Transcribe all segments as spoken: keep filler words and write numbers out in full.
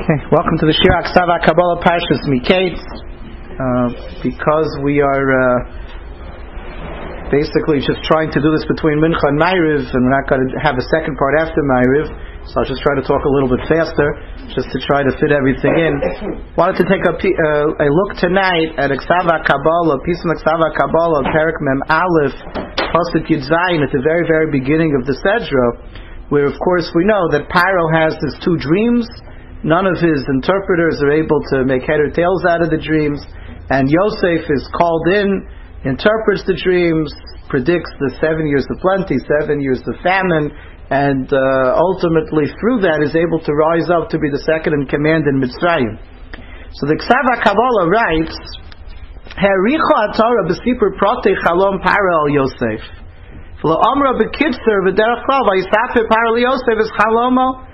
Okay, welcome to the Shir Aksava Kabbalah Parshas Miketz. Uh, because we are uh, basically just trying to do this between Mincha and Ma'ariv, and we're not going to have a second part after Ma'ariv, so I'll just try to talk a little bit faster, just to try to fit everything in. Wanted to take a, uh, a look tonight at Aksava Kabbalah, piece of Aksava Kabbalah, Perek Mem Aleph, Pasuk Yud Zayin, at the very, very beginning of the Sedra, where of course we know that Paro has his two dreams. None of his interpreters are able to make head or tails out of the dreams, and Yosef is called in, interprets the dreams, predicts the seven years of plenty, seven years of famine, and uh, ultimately through that is able to rise up to be the second in command in Mitzrayim. So the Aksava Kabbalah writes, Hericha Torah b'sipur protei chalom Paro al Yosef. V'lo amra b'kitzer v'derech klal v'yisafer Paro al Yosef es chalomo.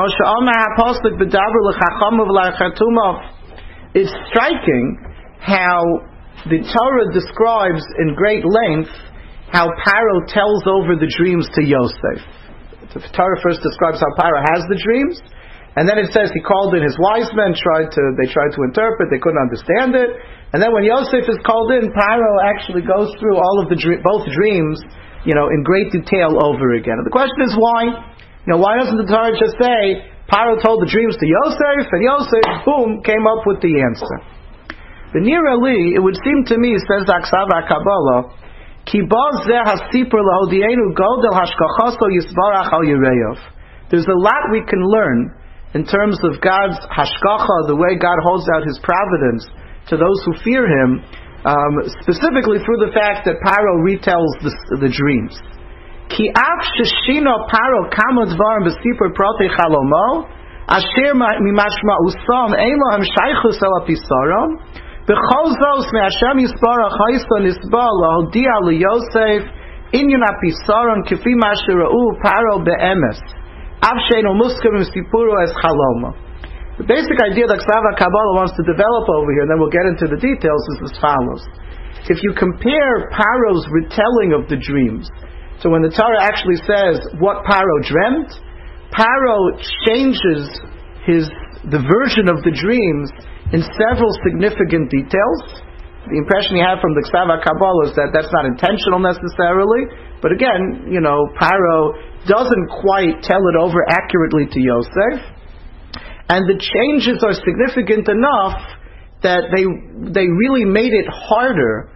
It's striking how the Torah describes in great length how Paro tells over the dreams to Yosef. The Torah first describes how Paro has the dreams, and then it says he called in his wise men, tried to they tried to interpret, they couldn't understand it, and then when Yosef is called in, Paro actually goes through all of the both dreams, you know, in great detail over again. And the question is why? You know, why doesn't the Torah just say, Paro told the dreams to Yosef, and Yosef, boom, came up with the answer? The Nirali, it would seem to me, says the Aksava Kabbalah, Ki baz zeh hasipur lahodienu godel hashkachaso yisbarach al yireov. There's a lot we can learn in terms of God's hashkacha, the way God holds out His providence to those who fear Him, um, specifically through the fact that Paro retells the, the dreams. Ki af sheshino Paro kamo dvarim b'sipur protei chalomo asher mimashma usam ein lohem shaychus el hapisaron b'chol zos me'Hashem yisbarach ha'isa nisba lahodia liyosef inyan hapisaron kifi masher ra'u Paro be'emes af sheino muskim b'sipuro es chalomo. The basic idea that Aksava Kabbalah wants to develop over here, and then we'll get into the details, is as follows. If you compare Paro's retelling of the dreams, so when the Torah actually says what Paro dreamt, Paro changes his the version of the dreams in several significant details. The impression you have from the Aksava Kabbalah is that that's not intentional necessarily, but again, you know, Paro doesn't quite tell it over accurately to Yosef, and the changes are significant enough that they they really made it harder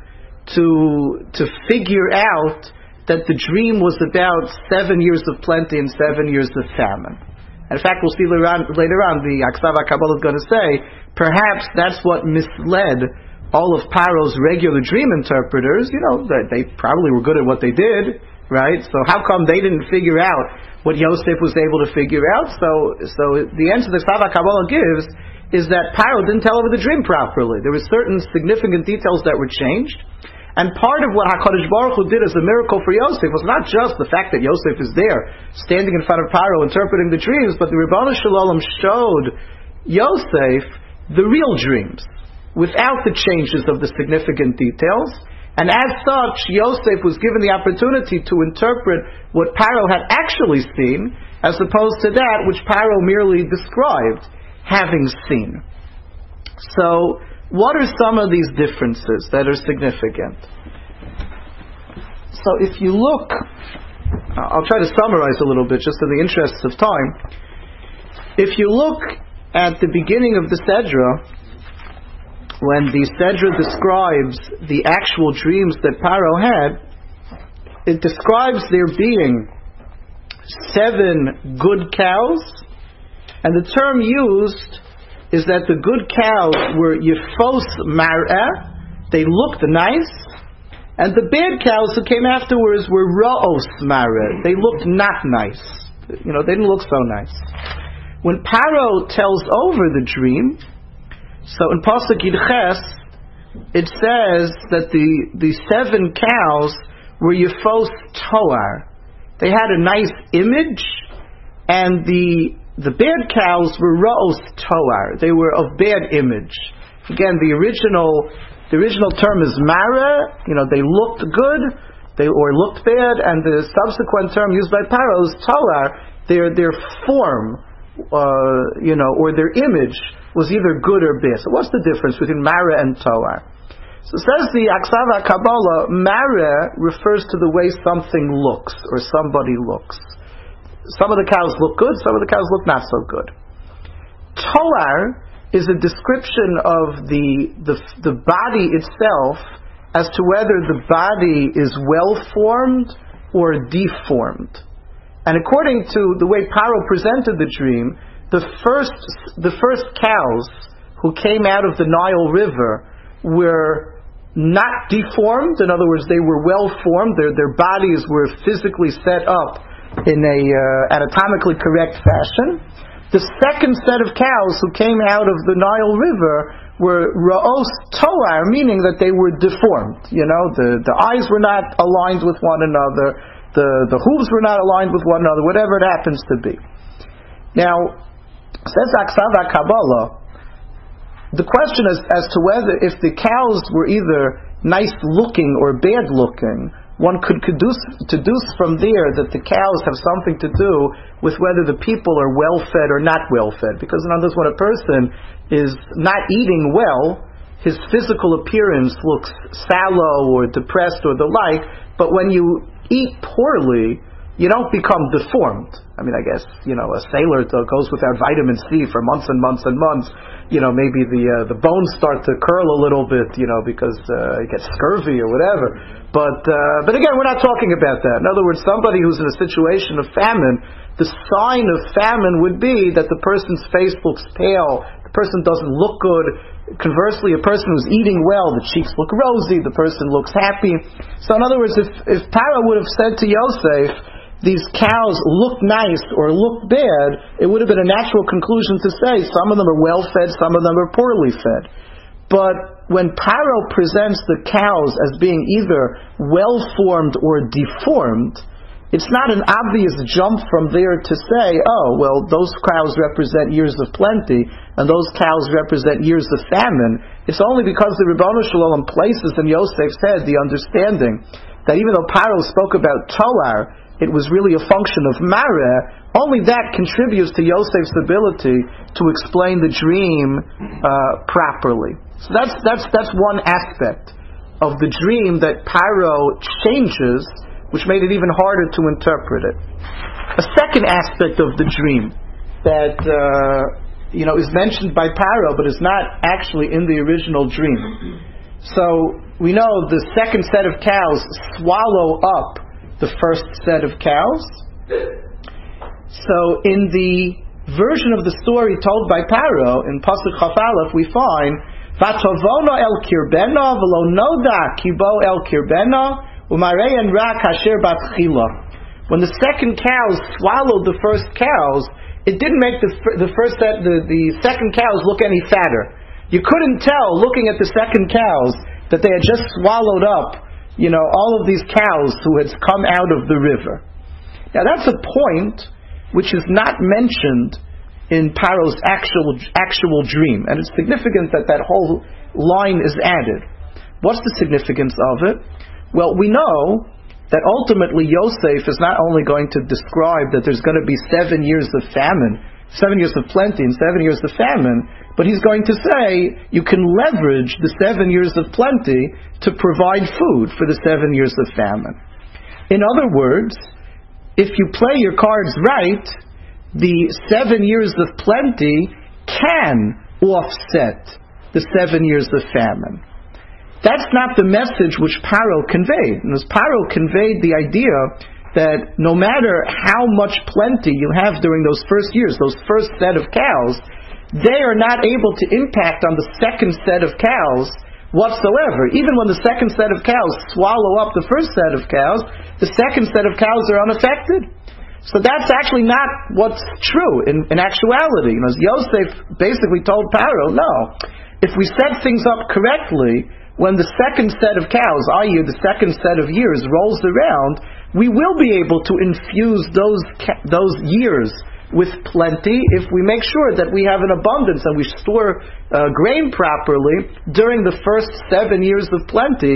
to to figure out that the dream was about seven years of plenty and seven years of famine. In fact, we'll see later on, later on the Aksava Kabbalah is going to say, perhaps that's what misled all of Paro's regular dream interpreters. You know, that they probably were good at what they did, right? So how come they didn't figure out what Yosef was able to figure out? So, so the answer the Aksava Kabbalah gives is that Paro didn't tell over the dream properly. There were certain significant details that were changed. And part of what HaKadosh Baruch Hu did as a miracle for Yosef was not just the fact that Yosef is there, standing in front of Paro, interpreting the dreams, but the Ribono Shel Olam showed Yosef the real dreams, without the changes of the significant details. And as such, Yosef was given the opportunity to interpret what Paro had actually seen, as opposed to that which Paro merely described having seen. So, what are some of these differences that are significant? So if you look, I'll try to summarize a little bit just in the interests of time. If you look at the beginning of the Sedra, when the Sedra describes the actual dreams that Paro had, it describes there being seven good cows, and the term used is that the good cows were yifos mar'eh, they looked nice, and the bad cows who came afterwards were ra'os mar'eh, they looked not nice. You know, they didn't look so nice. When Paro tells over the dream, so in Pasuk Yidches, it says that the, the seven cows were yifos toar. They had a nice image, and the The bad cows were ra'os toar. They were of bad image. Again, the original the original term is mara. You know, they looked good, they or looked bad, and the subsequent term used by Paro is toar. Their their form uh, you know, or their image was either good or bad. So what's the difference between Mara and Toar? So says the Aksava Kabbalah, Mara refers to the way something looks, or somebody looks. Some of the cows look good, some of the cows look not so good. Toar is a description of the, the, the body itself as to whether the body is well-formed or deformed. And according to the way Paro presented the dream, the first the first cows who came out of the Nile River were not deformed. In other words, they were well formed. Their their bodies were physically set up in a uh, anatomically correct fashion. The second set of cows who came out of the Nile River were Ra'os Toar, meaning that they were deformed. You know, the, the eyes were not aligned with one another. The, the hooves were not aligned with one another, whatever it happens to be. Now, says Aksava Kabbalah, the question is as to whether if the cows were either nice looking or bad looking, one could deduce, deduce from there that the cows have something to do with whether the people are well fed or not well fed. Because in other words, when a person is not eating well, his physical appearance looks sallow or depressed or the like, but when you eat poorly, you don't become deformed. I mean, I guess, you know, a sailor goes without vitamin C for months and months and months. You know, maybe the uh, the bones start to curl a little bit, you know, because uh, he gets scurvy or whatever. But uh, but again, we're not talking about that. In other words, somebody who's in a situation of famine, the sign of famine would be that the person's face looks pale, the person doesn't look good. Conversely, a person who's eating well, the cheeks look rosy, the person looks happy. So in other words, if, if Paro would have said to Yosef, these cows look nice or look bad, it would have been a natural conclusion to say some of them are well fed, some of them are poorly fed. But when Paro presents the cows as being either well formed or deformed, it's not an obvious jump from there to say, oh, well, those cows represent years of plenty and those cows represent years of famine. It's only because the Ribono Shel Olam places in Yosef's head the understanding that even though Paro spoke about Toar, it was really a function of Mara. Only that contributes to Yosef's ability to explain the dream uh, properly. So that's that's that's one aspect of the dream that Paro changes, which made it even harder to interpret it. A second aspect of the dream that uh, you know is mentioned by Paro, but is not actually in the original dream. So we know the second set of cows swallow up the first set of cows. So in the version of the story told by Paro, in Pasuk Chaf Aleph, we find Vatovono el kirbena v'lo noda kibo el kirbena u'mareyan rak hasher bat chila. When the second cows swallowed the first cows, it didn't make the the first set, the, the second cows look any fatter. You couldn't tell, looking at the second cows, that they had just swallowed up, you know, all of these cows who had come out of the river. Now that's a point which is not mentioned in Paro's actual actual dream, and it's significant that that whole line is added. What's the significance of it? Well, we know that ultimately Yosef is not only going to describe that there's going to be seven years of famine, seven years of plenty and seven years of famine, but he's going to say you can leverage the seven years of plenty to provide food for the seven years of famine. In other words, if you play your cards right, the seven years of plenty can offset the seven years of famine. That's not the message which Paro conveyed. And as Paro conveyed the idea that no matter how much plenty you have during those first years, those first set of cows, they are not able to impact on the second set of cows whatsoever. Even when the second set of cows swallow up the first set of cows, the second set of cows are unaffected. So that's actually not what's true in, in actuality. You know, as Yosef basically told Paro, no, if we set things up correctly, when the second set of cows, that is the second set of years, rolls around, we will be able to infuse those those years with plenty if we make sure that we have an abundance and we store uh, grain properly during the first seven years of plenty.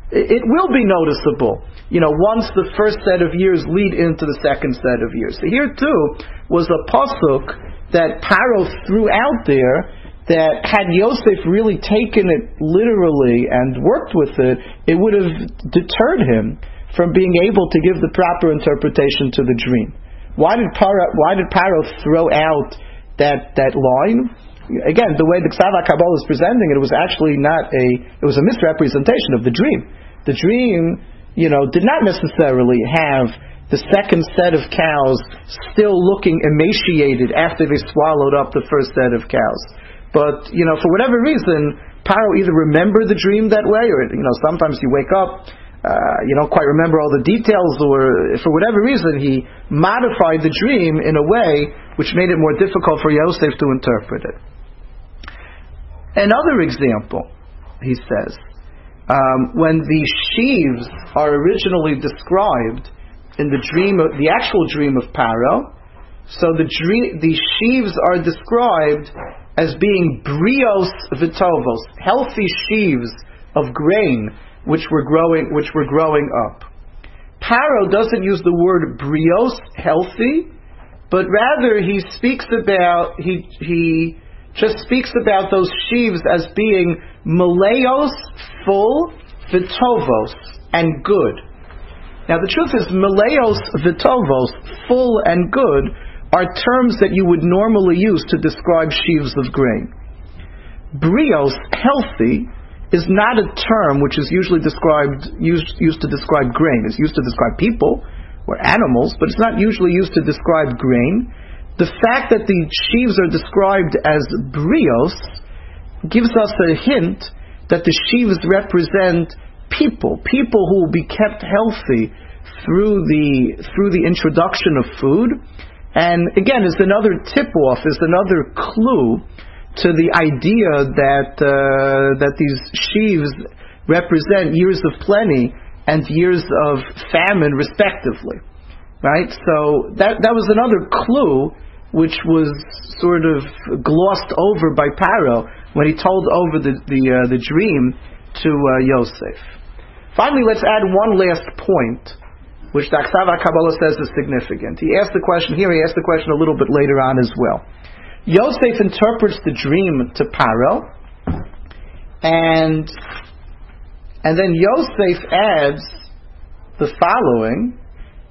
it will be noticeable, you know, once the first set of years lead into the second set of years. So here too was a pasuk that Paro threw out there that had Yosef really taken it literally and worked with it, it would have deterred him from being able to give the proper interpretation to the dream. Why did Paro, why did Paro throw out that, that line? Again, the way the Ksav HaKabbalah is presenting it, it was actually not a, it was a misrepresentation of the dream. The dream, you know, did not necessarily have the second set of cows still looking emaciated after they swallowed up the first set of cows. But, you know, for whatever reason, Paro either remembered the dream that way, or, you know, sometimes you wake up, uh, you don't quite remember all the details, or for whatever reason, he modified the dream in a way which made it more difficult for Yosef to interpret it. Another example, he says, um, when the sheaves are originally described in the dream, of, the actual dream of Paro, so the dream, the sheaves are described as being brios vitovos, healthy sheaves of grain which were growing, which were growing up. Paro doesn't use the word brios, healthy, but rather he speaks about he he. just speaks about those sheaves as being maleos, full, vitovos, and good. Now the truth is, maleos, vitovos, full and good, are terms that you would normally use to describe sheaves of grain. Brios, healthy, is not a term which is usually described used, used to describe grain. It's used to describe people or animals, but it's not usually used to describe grain. The fact that the sheaves are described as brios gives us a hint that the sheaves represent people, people who will be kept healthy through the through the introduction of food. And again, is another tip-off, is another clue to the idea that uh, that these sheaves represent years of plenty and years of famine, respectively. Right? So that that was another clue which was sort of glossed over by Paro when he told over the the, uh, the dream to uh, Yosef. Finally, let's add one last point, which the Ksav HaKabbalah says is significant. He asked the question here, he asked the question a little bit later on as well. Yosef interprets the dream to Paro, and and then Yosef adds the following: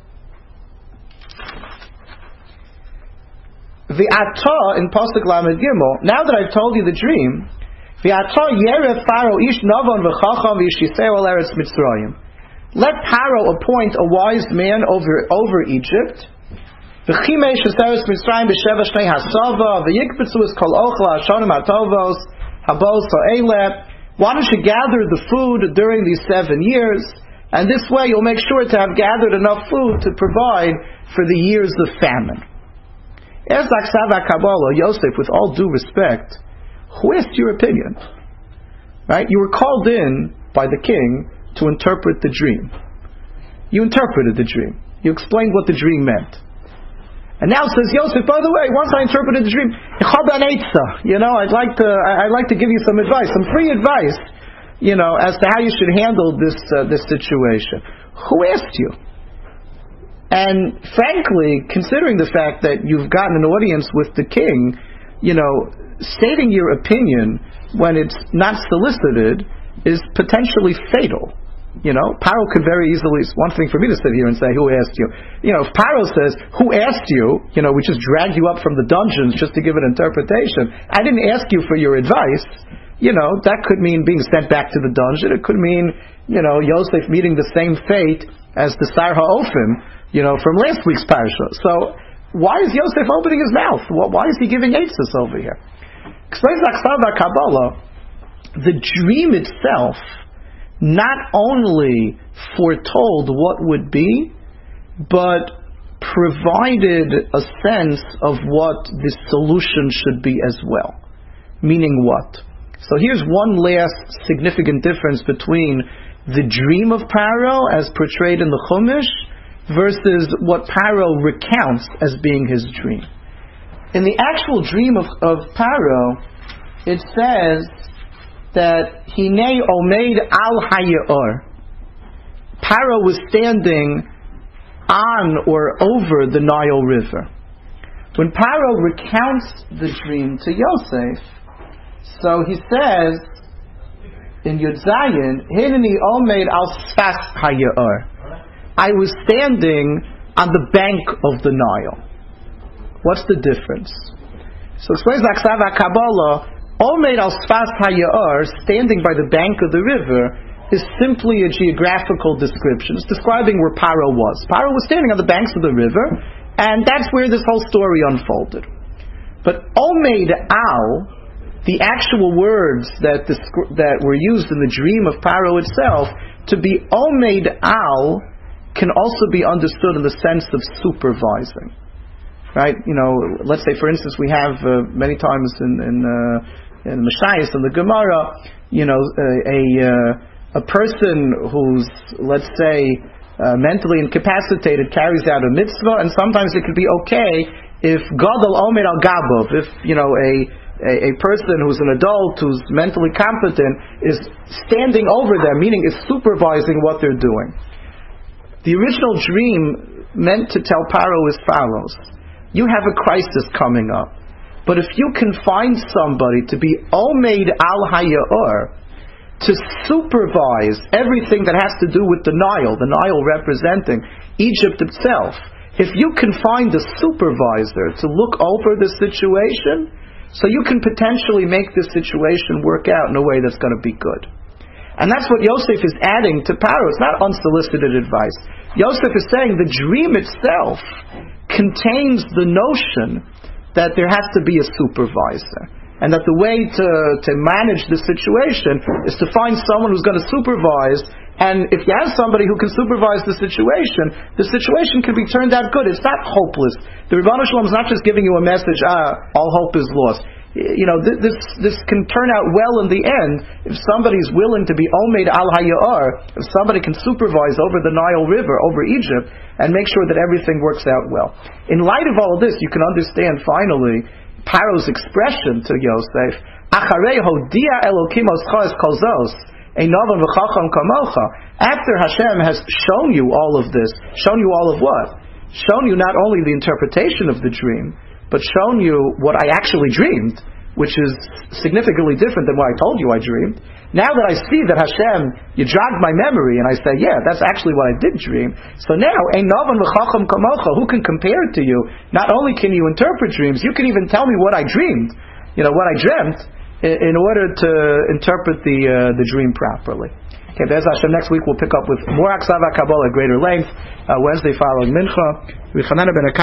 V'ata in Pasuk Lamed Gimel. Now that I've told you the dream, V'ata yereh Pharaoh ish novon v'chacham v'yishiseu al eretz Mitzrayim. Let Paro appoint a wise man over over Egypt. V'chimesh eretz Mitzrayim b'sheva shnei hasava v'yikbetzu es kol ochla hashonim hatovos habos ha'eleh. Why don't you gather the food during these seven years, and this way you'll make sure to have gathered enough food to provide for the years of famine. As Ksav HaKabbalah, Yosef, with all due respect, who asked your opinion? Right? You were called in by the king to interpret the dream. You interpreted the dream. You explained what the dream meant. And now says Yosef, by the way, once I interpreted the dream, you know, I'd like to, I'd like to give you some advice, some free advice, you know, as to how you should handle this uh, this situation. Who asked you? And frankly, considering the fact that you've gotten an audience with the king, you know, stating your opinion when it's not solicited is potentially fatal. You know, Paro could very easily, it's one thing for me to sit here and say, who asked you? You know, if Paro says, who asked you, you know, we just dragged you up from the dungeons just to give an interpretation. I didn't ask you for your advice. You know, that could mean being sent back to the dungeon. It could mean, you know, Yosef meeting the same fate as the Sar HaOfim, you know, from last week's parasha. So, why is Yosef opening his mouth? Why is he giving eitzes over here? Explains Ksav HaKabbalah, the dream itself not only foretold what would be, but provided a sense of what the solution should be as well. Meaning what? So here's one last significant difference between the dream of Paro as portrayed in the Chumash versus what Paro recounts as being his dream. In the actual dream of, of Paro, it says that Hinei Omeid al Hayor. Paro was standing on or over the Nile River. When Paro recounts the dream to Yosef, so he says in Yud Zayin, Hineni Omeid al Sfas HaYe'or. I was standing on the bank of the Nile. What's the difference? So explains the Aksav HaKabbalah, Omeid al Sfas HaYe'or, standing by the bank of the river, is simply a geographical description. It's describing where Paro was. Paro was standing on the banks of the river, and that's where this whole story unfolded. But Omeid al, the actual words that descri- that were used in the dream of Paro itself, to be Omeid al can also be understood in the sense of supervising. Right? You know, let's say, for instance, we have uh, many times in in, uh, in Meshayis and the Gemara, you know, uh, a uh, a person who's, let's say, uh, mentally incapacitated carries out a mitzvah, and sometimes it could be okay if Gadol Omer al Gabov, if you know a, a a person who's an adult who's mentally competent is standing over them, meaning is supervising what they're doing. The original dream meant to tell Paro as follows: you have a crisis coming up, but if you can find somebody to be Omeid al Hayaor, to supervise everything that has to do with the Nile, the Nile representing Egypt itself, if you can find a supervisor to look over the situation, so you can potentially make this situation work out in a way that's going to be good. And that's what Yosef is adding to Paro. It's not unsolicited advice. Yosef is saying the dream itself contains the notion that there has to be a supervisor, and that the way to, to manage the situation is to find someone who's going to supervise. And if you have somebody who can supervise the situation, the situation can be turned out good. It's not hopeless. The Ribono Shel Olam is not just giving you a message, ah, all hope is lost. You know, th- this this can turn out well in the end if somebody's willing to be Omeid al Hayaor, if somebody can supervise over the Nile River, over Egypt, and make sure that everything works out well. In light of all of this, you can understand finally Paro's expression to Yosef, Acharei hodia Elokim oscha es kol zos, einavan v'chacham kamocha. After Hashem has shown you all of this, shown you all of what? Shown you not only the interpretation of the dream, but shown you what I actually dreamed, which is significantly different than what I told you I dreamed. Now that I see that Hashem, you jogged my memory, and I say, yeah, that's actually what I did dream. So now, Einavan v'chacham kamocha, who can compare it to you? Not only can you interpret dreams, you can even tell me what I dreamed, you know, what I dreamt, in order to interpret the uh, the dream properly. Okay, Be'ez Hashem, next week we'll pick up with more Aksav HaKabbalah at greater length, uh, Wednesday following Mincha.